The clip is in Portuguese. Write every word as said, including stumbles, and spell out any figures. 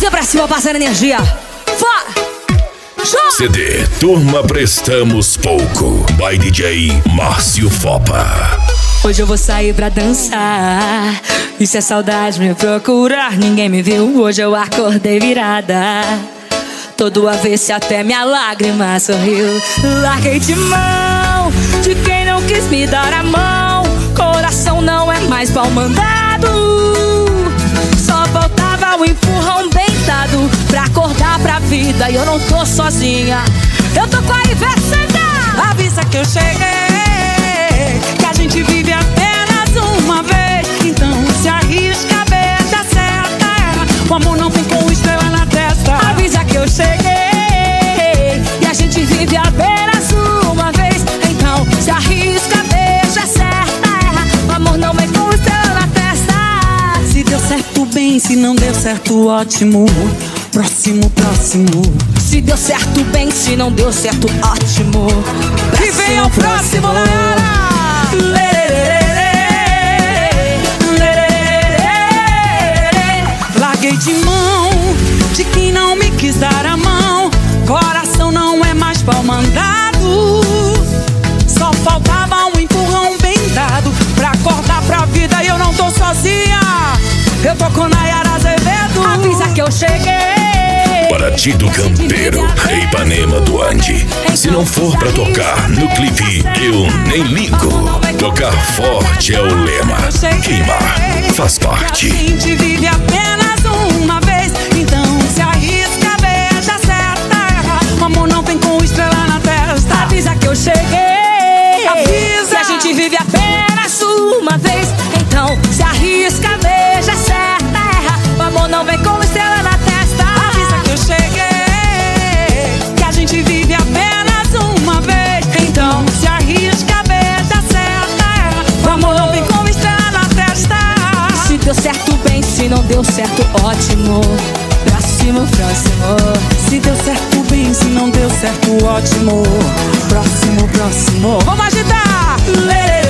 mãozinha pra cima, passando energia. Fora! C D Turma Prestamos Pouco, by D J Márcio Fopa. Hoje eu vou sair pra dançar, e se a saudade me procurar, ninguém me viu, hoje eu acordei virada. Todo avesso até minha lágrima sorriu. Larguei de mão de quem não quis me dar a mão. Coração não é mais pau mandado. Só faltava o empurrão bem dado pra acordar pra vida, e eu não tô sozinha. Eu tô com a Ivete. Avisa que eu cheguei, que a gente vive apenas uma vez. Então se arrisca, beija certa. O amor não vem com estrela na testa. Avisa que eu cheguei, e a gente vive apenas uma vez. Então se arrisca, beija certa. O amor não vem com estrela na testa. Se deu certo, bem, se não deu certo, ótimo. Próximo, próximo. Se deu certo, bem, se não deu certo, ótimo. E vem ao próximo, Nayara. Larguei de mão de quem não me quis dar a mão. Coração não é mais pau mandado. Só faltava um empurrão bem dado pra acordar pra vida, e eu não tô sozinha. Eu tô com Nayara Azevedo. Avisa que eu cheguei. Paraty do Campeiro, Ipanema do Ande. Se não for pra tocar no clipe, eu nem ligo. Tocar forte é o lema. Queimar faz parte. A gente vive apenas uma vez. Então se arrisca, beija certa. O amor não vem com estrela na testa. Avisa que eu cheguei. Avisa. Se a gente vive apenas uma vez. Então se arrisca, beija certa. O amor não vem com estrela na testa. Avisa que eu cheguei, que a gente vive apenas uma vez. Então se arrisca, beija certa. O amor não vem com estrela na testa. Se deu certo, bem, se não deu certo, ótimo. Próximo, próximo. Se deu certo, bem, se não deu certo, ótimo. Próximo, próximo. Vamos agitar! Lê, lê,